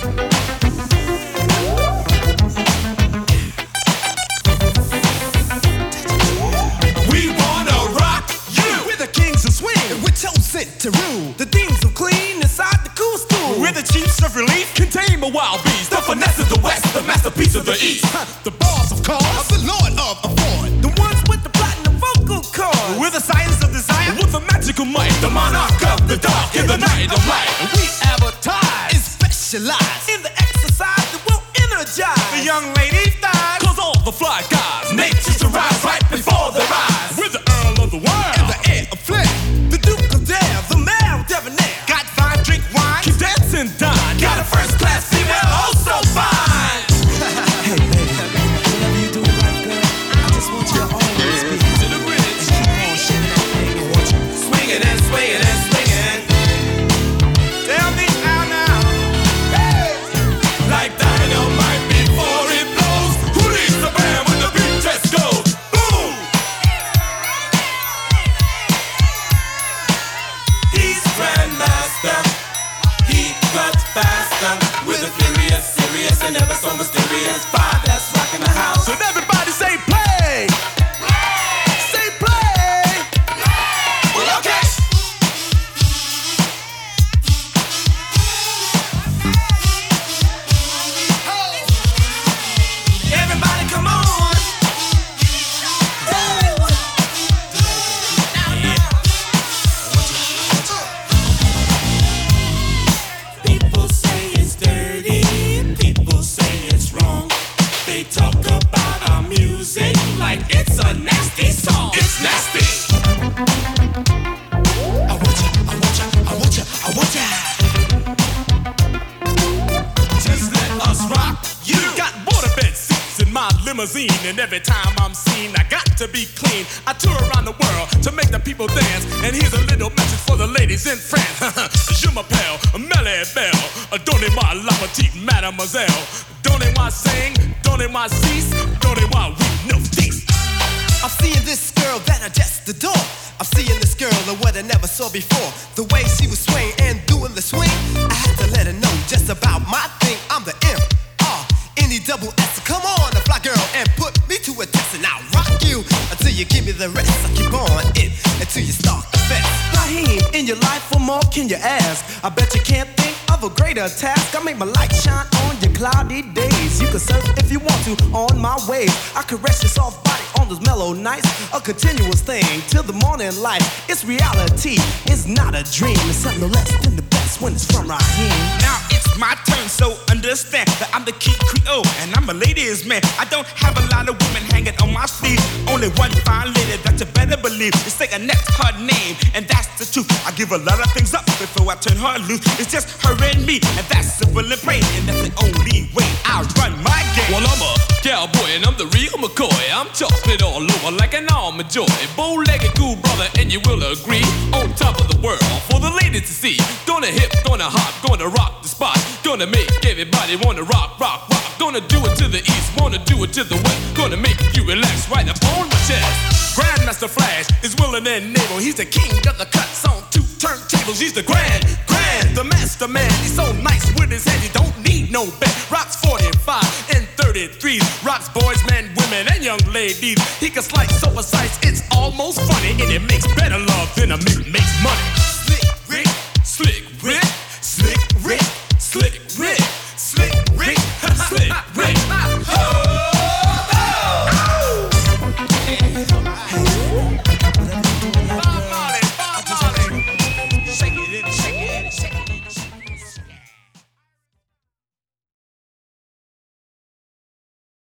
To rule the things of clean inside the cool school. We're the chiefs of relief, contain a wild beast. The finesse of the west, the masterpiece of the east. The boss of cause, the lord of afford. The ones with the platinum vocal cords. We're the science of desire, with a magical might. The monarch of the dark, in the night of light. And we advertise and specialize in the exercise that will energize the young ladies' thighs. Cause all the fly guys, nature's to rise right before their eyes. We're the Earl of the world, and the heir of flair. The Duke of Dare, the mayor of Debonair. Got fine, drink wine, keep dancing, dine. Got a first-class female, oh so fine. Hey baby, whatever you do in life, girl, I just want you to always be to the bridge and keep on shaking that thing. I want you swinging and swinging and swinging. Tell me how now, hey, like dynamite before it blows. Who needs the band when the beat just goes? Boom! He's Grandmaster. He cuts faster with a furious, serious, and ever so mysterious vibe that's rocking the house. And everybody say play! Say play! Well, okay! Everybody come on! People say it's dirty, people say it's wrong. They talk about our music like it's a nasty song. It's nasty. I want ya, I want ya, I want ya, I want ya. Just let us rock you. Got waterbed seats in my limousine, and every time I'm seen, I got to be clean. I tour around the world to make the people dance, and here's a little message for the ladies in France. Je m'appelle Melly Bell, donnez-moi la petite mademoiselle. Donnez-moi sing, donnez-moi cease, donnez-moi we no cease. I'm seeing this girl that I just adore. I'm seeing this girl of what I never saw before. The way she was swaying and doing the swing, I had to let her know just about my thing. I'm the M-R-N-E-double-S. Come on, a fly girl, and put me to a test, and I'll rock you until you give me the rest. I keep on it until you start the fest. Raheem, in your life, what more can you ask? I bet you can't think of a greater task. I make my light shine on your cloudy days. You can surf if you want to on my waves. I caress your soft body on those mellow nights. A continuous thing till the morning light. It's reality, it's not a dream. It's something no less than the best when it's from Raheem. Now it's my turn, so understand that I'm the key Creole and I'm a ladies' man. I don't have a lot of women hanging on my sleeve. Only one fine lady that you better believe. It's like Annette, her name, and that's the truth. I give a lot of things up before I turn her loose. It's just her and me, and that's simple and plain, and that's the only way I run my game. Well, I'm a cowboy and I'm the real McCoy. I'm chocolate all over like an almond joy. Bow-legged cool brother, and you will agree. On top of the world for the ladies to see. Gonna hip, gonna hop, gonna rock the spot. Gonna make everybody wanna rock, rock, rock. Gonna do it to the east, wanna do it to the west. Gonna make you relax right up on my chest. Grandmaster Flash is willing and able. He's the king of the cuts on two turntables. He's the grand, the master man. He's so nice with his head, he don't need no bed. Rocks 45 and 33s. Rocks boys, men, women, and young ladies. He can slice so precise, it's almost funny. And it makes better love than a makes money.